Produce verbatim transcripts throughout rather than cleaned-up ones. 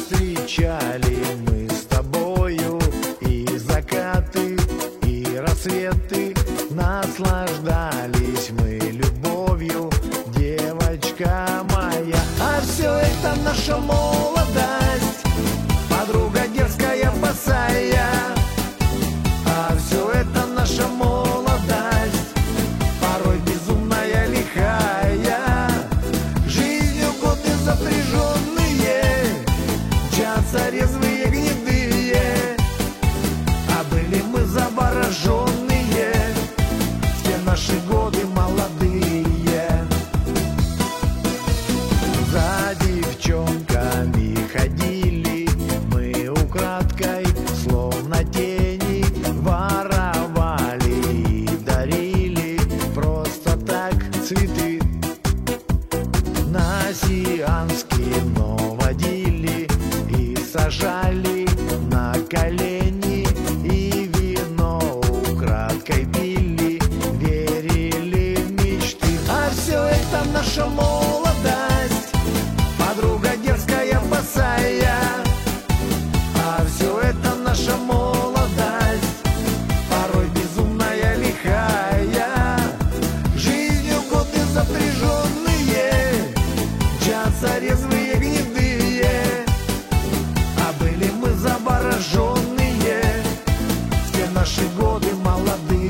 встречали мы с тобою и закаты, и рассветы. Наслаждались мы любовью, девочка моя. А все это наша молодость, подруга дерзкая, босая. А все это наша молодость, порой безумная, лихая. Жизнью годы запряженные, мчатся резвые, гнедые. А были мы завороженные в те наши годы молодые. За девчонками ходили мы украдкой, словно тени, воровали и дарили просто так цветы. На сеанс кино водили и сажали на колени, и вино украдкой пили, верили в мечты. А все это наша молодость, подруга дерзкая, босая. А все это наша молодость, порой безумная, лихая. Жизнью годы запряженные, мчатся резвые, гнедые. А были мы завороженные в те наши годы молодые.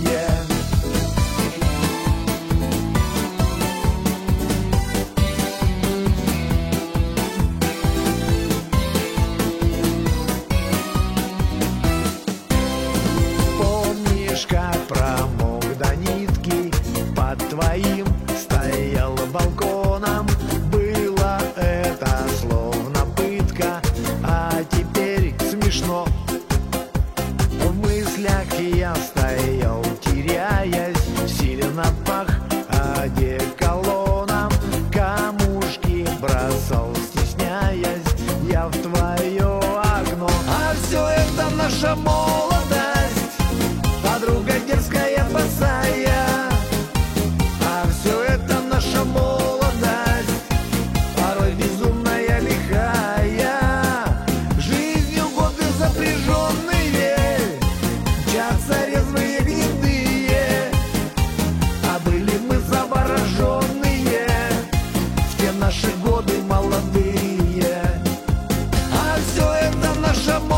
Помнишь, как промок до нитки под твоим стоял балконом? Было это словно пытка, а теперь смешно. В мыслях я стоял, теряясь, сильно пах одеколоном. Камушки бросал, стесняясь, я в твое окно. А все это наша молодость, подруга дерзкая, босая. А все это наша молодость, порой безумная, лихая. Жизнью годы запряженные, мчатся резвые, гнедые. А были мы завороженные в те наши годы молодые. А все это наша молодость,